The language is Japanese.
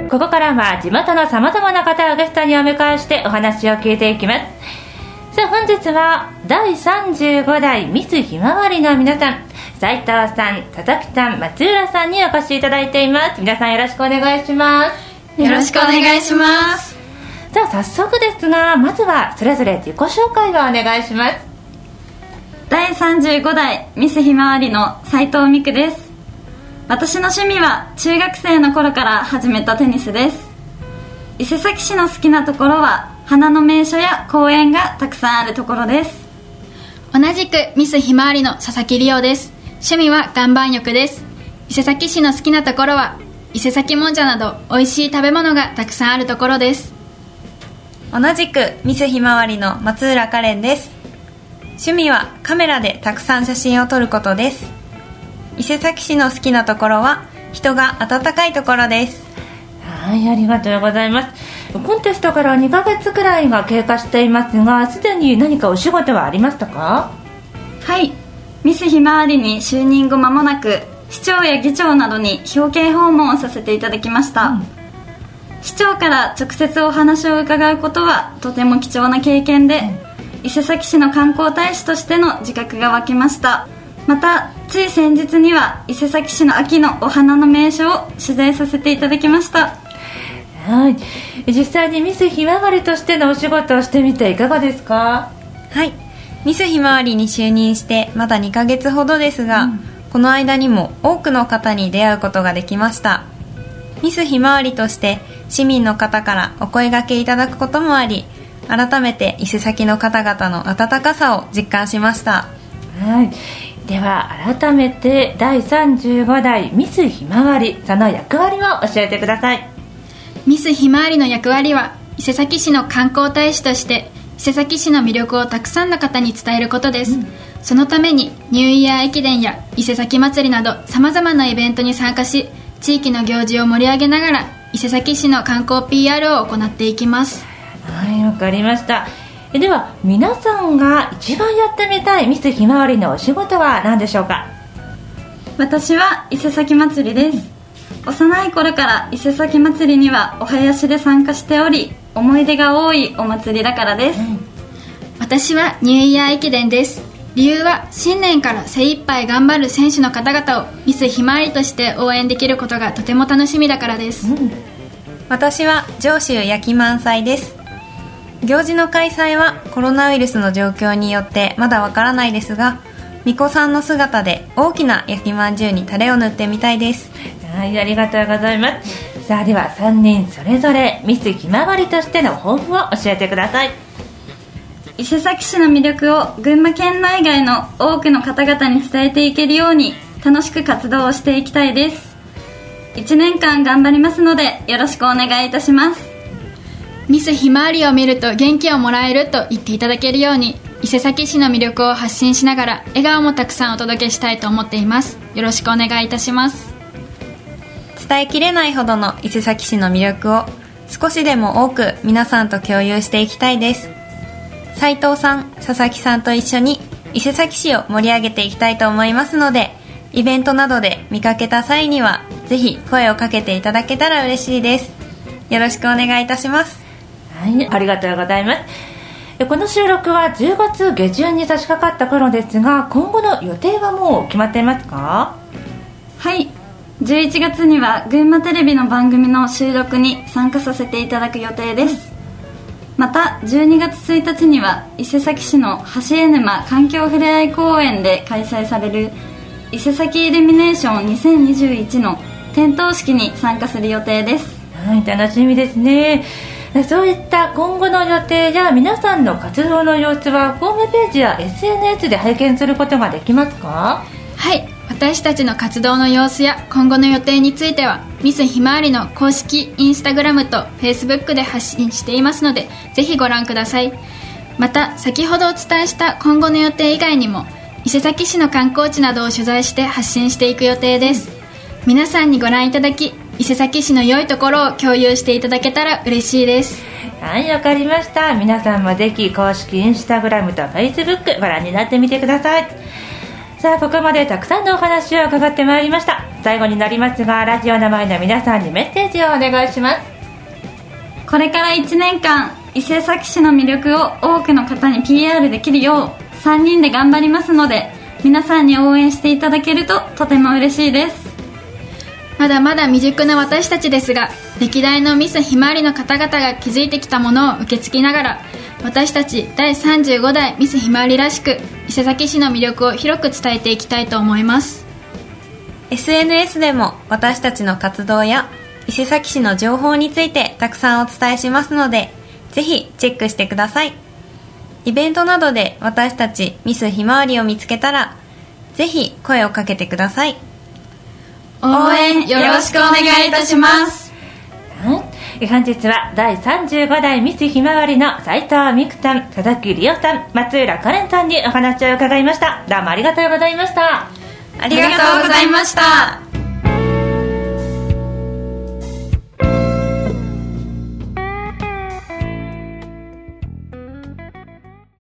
ここからは地元のさまざまな方をゲストにお迎えしてお話を聞いていきます。さあ本日は第35代ミスひまわりの皆さん、斉藤さん、佐々木さん、松浦さんにお越しいただいています。皆さんよろしくお願いします。 よろしくお願いします。 じゃあ早速ですが、まずはそれぞれ自己紹介をお願いします。 第35代ミスひまわりの斉藤美久です。私の趣味は中学生の頃から始めたテニスです。伊勢崎市の好きなところは花の名所や公園がたくさんあるところです。 同じくミスひまわりの佐々木里央です。趣味は岩盤浴です。伊勢崎市の好きなところは伊勢崎もんじゃなど美味しい食べ物がたくさんあるところです。 同じくミスひまわりの松浦カレンです。趣味はカメラでたくさん写真を撮ることです。伊勢崎市の好きなところは人が温かいところです。 はい、ありがとうございます。コンテストから2ヶ月くらいが経過していますが、すでに何かお仕事はありましたか？ はい、ミスひまわりに就任後間もなく市長や議長などに表敬訪問をさせていただきました、市長から直接お話を伺うことはとても貴重な経験で、伊勢崎市の観光大使としての自覚が湧きました。またつい先日には伊勢崎市の秋のお花の名所を取材させていただきました。 はい、実際にミスひまわりとしてのお仕事をしてみていかがですか？ はい、ミスひまわりに就任してまだ2ヶ月ほどですが、この間にも多くの方に出会うことができました。ミスひまわりとして市民の方からお声掛けいただくこともあり、改めて伊勢崎の方々の温かさを実感しました。 はい、では改めて第35代ミスひまわり、その役割を教えてください。 ミスひまわりの役割は伊勢崎市の観光大使として伊勢崎市の魅力をたくさんの方に伝えることです、そのためにニューイヤー駅伝や伊勢崎祭りなどさまざまなイベントに参加し、地域の行事を盛り上げながら伊勢崎市の観光 PR を行っていきます。 はい、わかりました。では皆さんが一番やってみたいミスひまわりのお仕事は何でしょうか？ 私は伊勢崎祭りです。幼い頃から伊勢崎祭りにはお囃子で参加しており、思い出が多いお祭りだからです、 私はニューイヤー駅伝です。理由は新年から精一杯頑張る選手の方々をミスひまわりとして応援できることがとても楽しみだからです、 私は上州焼き満祭です。行事の開催はコロナウイルスの状況によってまだわからないですが、巫女さんの姿で大きな焼きまんじゅうにタレを塗ってみたいです。 はい、ありがとうございます。さあでは3人それぞれミスひまわりとしての抱負を教えてください。 伊勢崎市の魅力を群馬県内外の多くの方々に伝えていけるように楽しく活動をしていきたいです。1年間頑張りますのでよろしくお願いいたします。 ミスひまわりを見ると元気をもらえると言っていただけるように、伊勢崎市の魅力を発信しながら笑顔もたくさんお届けしたいと思っています。よろしくお願いいたします。 伝えきれないほどの伊勢崎市の魅力を少しでも多く皆さんと共有していきたいです。斉藤さん、佐々木さんと一緒に伊勢崎市を盛り上げていきたいと思いますので、イベントなどで見かけた際にはぜひ声をかけていただけたら嬉しいです。よろしくお願いいたします。 はい、ありがとうございます。この収録は10月下旬に差し掛かった頃ですが、今後の予定はもう決まっていますか？ はい、11月には群馬テレビの番組の収録に参加させていただく予定です、また12月1日には伊勢崎市の橋江沼環境ふれあい公園で開催される伊勢崎イルミネーション2021の点灯式に参加する予定です。 はい、楽しみですね。そういった今後の予定や皆さんの活動の様子はホームページや SNS で拝見することができますか？ はい、私たちの活動の様子や今後の予定についてはミスひまわりの公式インスタグラムとフェイスブックで発信していますので、ぜひご覧ください。また先ほどお伝えした今後の予定以外にも伊勢崎市の観光地などを取材して発信していく予定です。皆さんにご覧いただき、伊勢崎市の良いところを共有していただけたら嬉しいです。 はい、わかりました。皆さんもぜひ公式インスタグラムとフェイスブックご覧になってみてください。 さあここまでたくさんのお話を伺ってまいりました。最後になりますが、ラジオの前の皆さんにメッセージをお願いします。 これから1年間伊勢崎市の魅力を多くの方に PR できるよう3人で頑張りますので、皆さんに応援していただけるととても嬉しいです。 まだまだ未熟な私たちですが、歴代のミスひまわりの方々が築いてきたものを受け継ぎながら、私たち第35代ミスひまわりらしく伊勢崎市の魅力を広く伝えていきたいと思います。 SNS でも私たちの活動や伊勢崎市の情報についてたくさんお伝えしますので、ぜひチェックしてください。イベントなどで私たちミスひまわりを見つけたら、ぜひ声をかけてください。 応援よろしくお願いいたします。 本日は第35代ミスひまわりの斉藤美久さん、佐々木里夫さん、松浦カレンさんにお話を伺いました。どうもありがとうございました。 ありがとうございました。